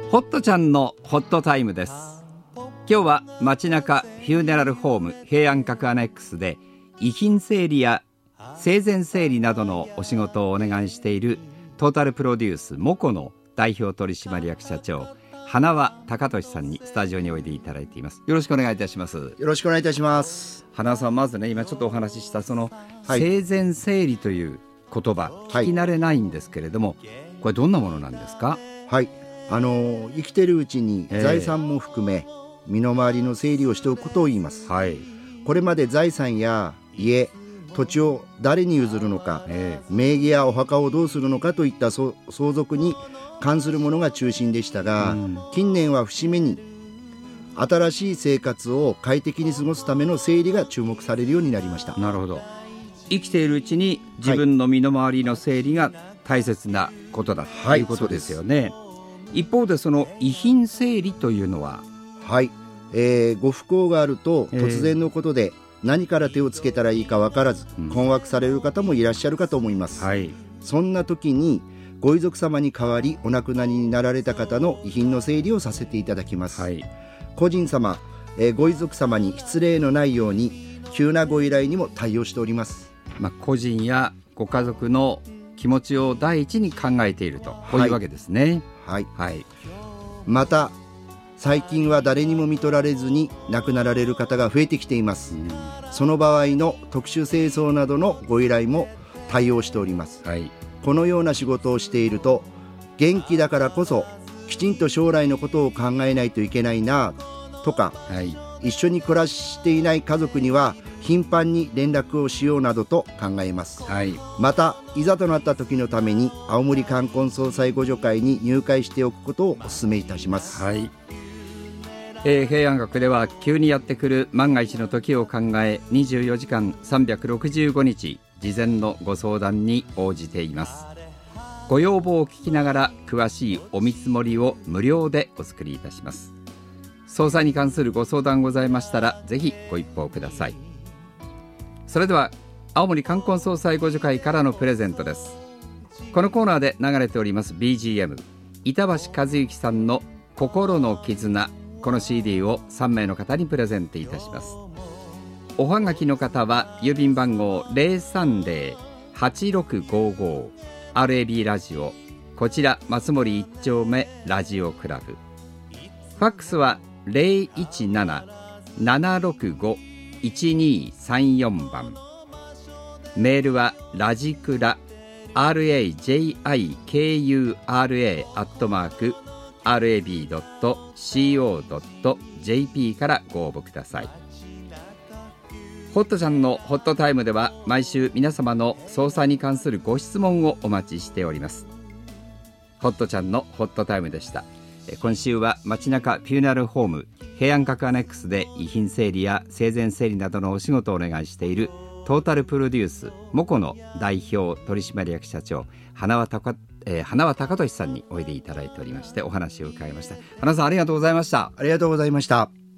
ホットちゃんのホットタイムです。今日は街中フューネラルホーム平安閣アネックスで遺品整理や生前整理などのお仕事をお願いしているトータルプロデュースモコの代表取締役社長花輪貴俊さんにスタジオにおいでいただいています。よろしくお願いいたします。 よろしくお願いいたします。 花輪さん、まずね、今ちょっとお話ししたその生前整理という言葉、聞き慣れないんですけれども、これどんなものなんですか？ はい、生きてるうちに財産も含め身の回りの整理をしておくことを言います。これまで財産や家、土地を誰に譲るのか、名義やお墓をどうするのかといった相続に関するものが中心でしたが、近年は節目に新しい生活を快適に過ごすための整理が注目されるようになりました。 なるほど。生きているうちに自分の身の回りの整理が大切なことだということですよね。一方でその遺品整理というのは、 ご不幸があると突然のことで何から手をつけたらいいか分からず、困惑される方もいらっしゃるかと思います。そんな時にご遺族様に代わりお亡くなりになられた方の遺品の整理をさせていただきます。個人様、ご遺族様に失礼のないように急なご依頼にも対応しております。 個人やご家族の気持ちを第一に考えていると、こういうわけですね。 また最近は誰にも看取られずに亡くなられる方が増えてきています。その場合の特殊清掃などのご依頼も対応しております。このような仕事をしていると、元気だからこそきちんと将来のことを考えないといけないなとか、一緒に暮らしていない家族には頻繁に連絡をしようなどと考えます。またいざとなった時のために青森冠婚葬祭互助会に入会しておくことをお勧めいたします。 平安閣では急にやってくる万が一の時を考え、24時間365日事前のご相談に応じています。ご要望を聞きながら詳しいお見積もりを無料でお作りいたします。葬祭に関するご相談ございましたら、ぜひご一報ください。それでは青森冠婚葬祭互助会からのプレゼントです。このコーナーで流れております BGM、 板橋和幸さんの心の絆、この CD を3名の方にプレゼントいたします。おはがきの方は郵便番号 030-8655 RAB ラジオ、こちら松森1丁目ラジオクラブ。ファックスは 017-765-1234 番。メールはラジクラ rajikura@rab.co.jp からご応募ください。ホットちゃんのホットタイムでは毎週皆様の葬祭に関するご質問をお待ちしております。ホットちゃんのホットタイムでした。今週は街中フューナルホーム平安閣アネックスで遺品整理や生前整理などのお仕事をお願いしているトータルプロデュースモコの代表取締役社長花輪貴俊さんにおいでいただいておりまして、お話を伺いました。花輪さん、ありがとうございました。 ありがとうございました。